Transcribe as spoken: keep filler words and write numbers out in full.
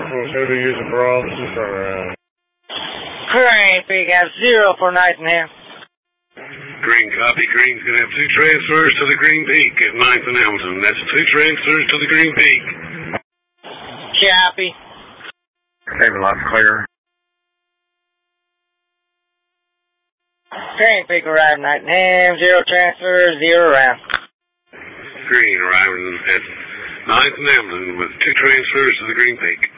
Who do you use for officer for? Uh... Crane Peak have zero for ninth and Ham. Green copy. Green's going to have two transfers to the Green Peak at ninth and Hamilton. That's two transfers to the Green Peak. Copy. Haven lot's clear. Crane Peak arriving ninth and Ham. Zero transfers, zero round. Green arriving at ninth and Hamilton with two transfers to the Green Peak.